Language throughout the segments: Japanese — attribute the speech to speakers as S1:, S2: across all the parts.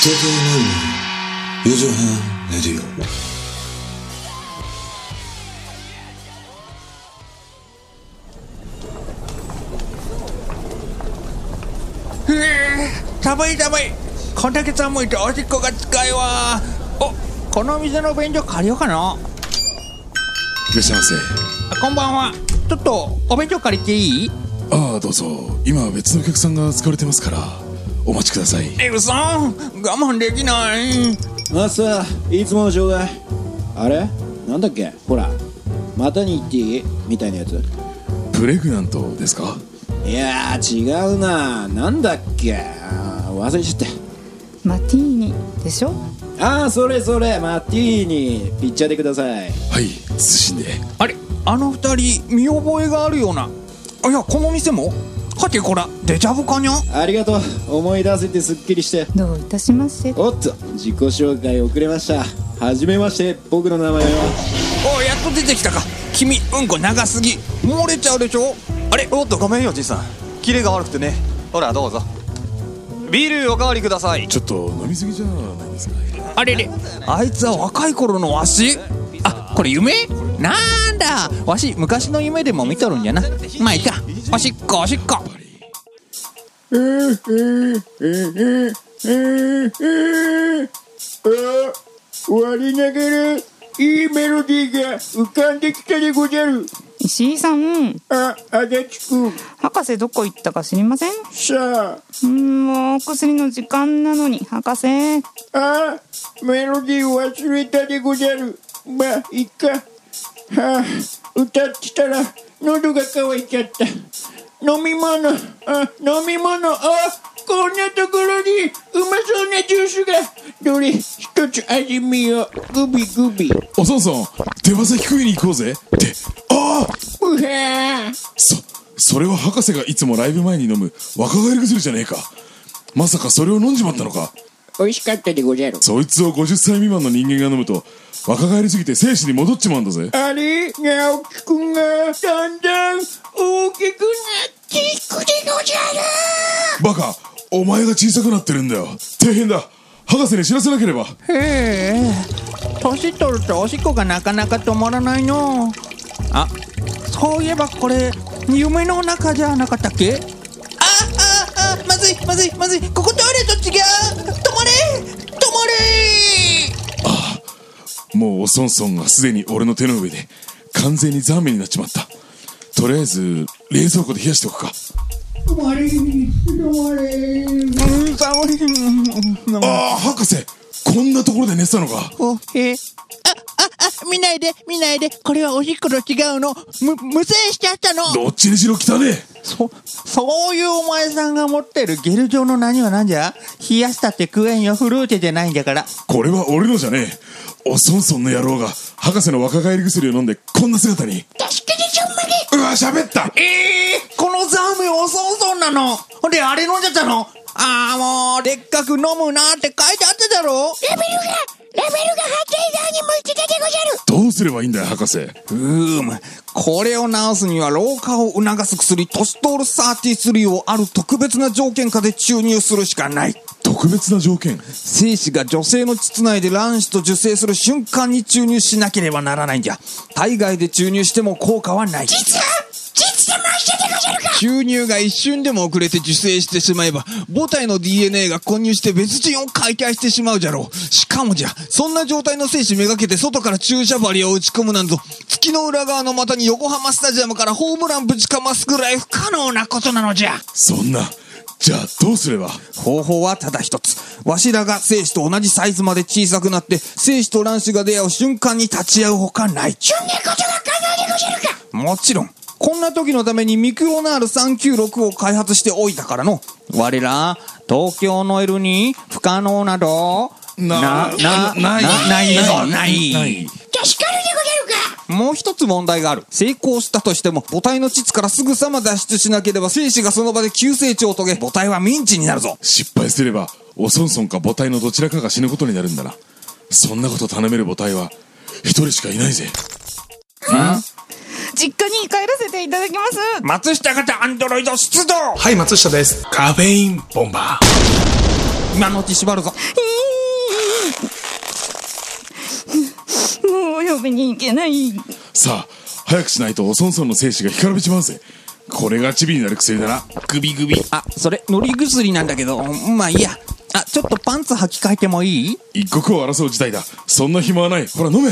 S1: 東京の夜4畳半レディ
S2: オ。寒い寒い。こんだけ寒いとおしっこが使いわ。お、この店の便所借りようかな。
S3: いらっしゃいませ。
S2: こんばんは。ちょっとお便所借りていい？
S3: ああ、どうぞ。今は別のお客さんが使われてますからお待ちください。
S2: 嘘、我慢できない。
S4: マスター、いつものちょうだい。あれなんだっけ、ほらまたに言っていいみたいなやつ。
S3: プレグナントですか？
S4: いやー違うな。なんだっけ、忘れちゃった。
S5: マティーニでしょ。
S4: ああ、それそれ、マティーニ。ピッチャーでください。
S3: はい、謹んで。
S2: あれ、あの二人見覚えがあるような。いや、この店もはてこらデジャブかにゃ。
S4: ありがとう、思い出せてすっきりして。
S5: どういたしまして。
S4: おっと、自己紹介遅れました。はじめまして、僕の名前は。
S2: おい、やっと出てきたか。君、うんこ長すぎ、漏れちゃうでしょ。あれ、
S6: おっと、ごめんよじいさん、キレが悪くてね。ほらどうぞ、ビールおかわりください。
S3: ちょっと飲みすぎじゃないですかね。
S2: あれれ、あいつは若い頃のわし。あ、これ夢なんだ。わし昔の夢でも見とるんじゃな。まあいいか、おしっこおしっこ。
S4: 我ながらいいメロディーが浮かんできたでごじゃる。
S5: 石井さん、
S4: 足立くん、
S5: 博士どこ行ったか知りません？
S4: さ
S5: もうお薬の時間なのに博士。
S4: メロディー忘れたでごじゃる。まあいいか。歌ってたら喉が渇いちゃった。飲み物、こんなところにうまそうなジュースが。どれ一つ味見よう。グビグビ。
S3: おそんそん、手羽先食いに行こうぜって。
S4: うわー、
S3: それは博士がいつもライブ前に飲む若返り薬じゃねえか。まさかそれを飲んじまったのか。
S4: 美味しかったでごじゃる。
S3: そいつを50歳未満の人間が飲むと若返りすぎて生死に戻っちまうんだぜ。
S4: あれ、直樹くんがだんだん大きくなっていくでごじゃる。
S3: バカ、お前が小さくなってるんだよ。大変だ、博士に知らせなければ。
S2: へえ、年取るとおしっこがなかなか止まらないの。あ、そういえばこれ夢の中じゃなかったっけ。まずい、ここトイレと違う。止まれ。
S3: もうおそんそんがすでに俺の手の上で完全にザーメンになっちまった。とりあえず冷蔵庫で冷やしておくか。
S2: 寒い。
S3: 博士、こんなところで寝てたのか。
S2: 見ないで。これはおしっこと違うの。無精しちゃったの。
S3: どっちにしろ汚ねえ。
S2: そういうお前さんが持ってるゲル状の何は何じゃ。冷やしたって食えんよ。フルーチェじゃないんだから。
S3: これは俺のじゃねえ。おそんそんの野郎が博士の若返り薬を飲んでこんな姿に。
S4: 確かにちょんまげ。
S3: うわ、喋った。
S2: このザーメンおそんそんなの。ほんであれ飲んじゃったの。もうでっかく飲むなって書いてあっただろ。
S4: ラベルが反対側に向いてたでごじゃる。
S3: どうすればいいんだよ博士。
S2: これを治すには老化を促す薬トストール33をある特別な条件下で注入するしかない。
S3: 特別な条件？
S2: 精子が女性の膣内で卵子と受精する瞬間に注入しなければならないんじゃ。体外で注入しても効果はない。
S4: 実で回してでごじゃるか。
S2: 注入が一瞬でも遅れて受精してしまえば母体の DNA が混入して別人を解体してしまうじゃろう。しかもじゃ、そんな状態の精子めがけて外から注射針を打ち込むなんぞ月の裏側の股に横浜スタジアムからホームランぶちかますくらい不可能なことなのじゃ。
S3: そんな、じゃあどうすれば。
S2: 方法はただ一つ。わしらが精子と同じサイズまで小さくなって精子と卵子が出会う瞬間に立ち会うほかない。
S4: そんなことが可能でごじゃるか。
S2: もちろん。こんな時のためにミクロナール396を開発しておいたからの。我ら東京の L に不可能などない。
S4: 確かにでごじゃるか。
S2: もう一つ問題がある。成功したとしても母体の膣からすぐさま脱出しなければ精子がその場で急成長を遂げ母体はミンチになるぞ。
S3: 失敗すればおそんそんか母体のどちらかが死ぬことになるんだな。そんなこと頼める母体は一人しかいないぜ。
S5: 実家に帰らせていただきます。
S2: 松下型アンドロイド出動。
S7: はい、松下です。カフェインボンバー。
S2: 今のうち縛るぞ。
S5: もう呼びに行けない。
S3: さあ早くしないとおそんそんの精子が干からびちまうぜ。これがチビになる薬だな。グビグビ。
S2: あ、それ塗り薬なんだけど、まあいいや。あ、ちょっとパンツ履き替えてもいい？
S3: 一刻を争う事態だ。そんな暇はない。ほら飲め。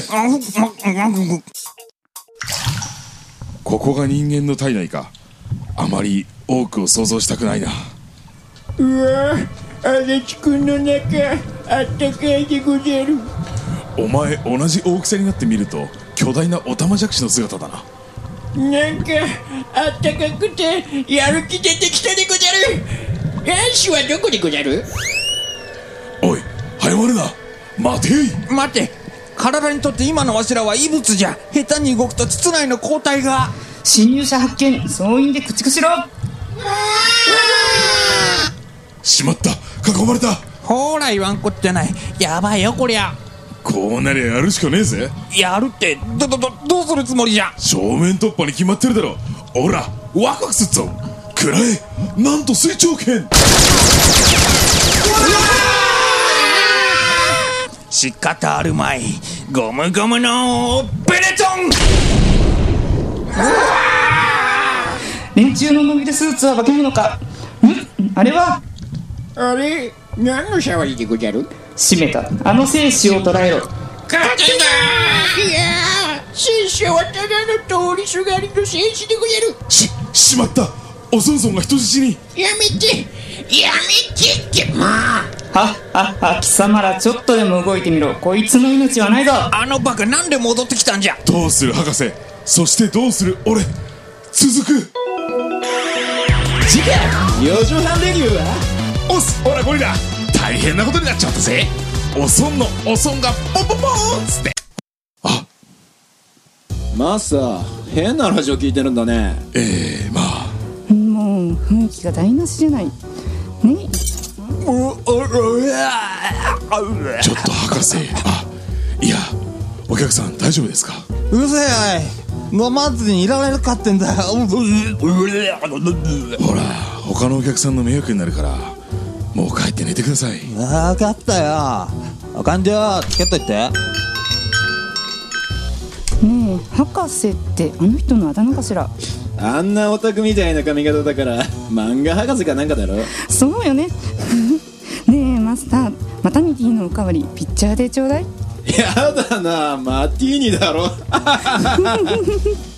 S3: ここが人間の体内か。あまり多くを想像したくないな。
S4: うわ、足立くんの中あったかいでござる。
S3: お前同じ大きさになってみると巨大なオタマジャクシの姿だな。
S4: なんかあったかくてやる気出てきたでござる。男子はどこでござる？
S3: おい早まるな。待てい。
S2: 待って、体にとって今のわしらは異物じゃ。下手に動くと膣内の抗体が。
S5: 侵入者発見。総員で駆逐しろ。
S3: しまった、囲まれた。
S2: ほーら言わんこっちゃない。やばいよこりゃ。
S3: こうなりゃやるしかねえぜ。
S2: やるってどうするつもりじゃ。
S3: 正面突破に決まってるだろ。おらワクワクすっぞ。くらえ、なんと水長剣。
S2: 仕方あるまい。ゴムゴムのベレトン。
S5: 連中のモビルスーツは化け物か。あれは
S4: あれ、何の騒ぎでござる？
S5: 閉めた。あの精子を捕らえろ。
S4: 勝てだ。いやー、戦車はただの通りすがりの戦士でござる。
S3: しまった。おそんそんが人質に。
S4: やめてってまあ。
S5: 貴様らちょっとでも動いてみろ。こいつの命はないぞ。
S2: あのバカなんで戻ってきたんじゃ。
S3: どうする博士、そしてどうする俺。続く。
S7: 次回4畳半レビューは
S3: おっす、ほらゴリラ、大変なことになっちゃったぜ。おそんのおそんがポンポンポーンつって。あ、
S7: マスター変なラジオ聞いてるんだね。
S3: まあ
S5: もう雰囲気が台無しじゃないね。
S3: ちょっと博士。あ、いやお客さん大丈夫ですか？
S2: うるせえおい、飲まずにいられるかってんだよ。
S3: ほら他のお客さんの迷惑になるからもう帰って寝てください。
S2: 分かったよ。患者チケット言って。
S5: ねえ、博士ってあの人のあだ名かしら？
S7: あんなオタクみたいな髪型だから漫画博士かなんかだろ。
S5: そうよね。ねえマスター、マタニティのおかわりピッチャーでちょうだい。
S7: やだな、マティーニだろ。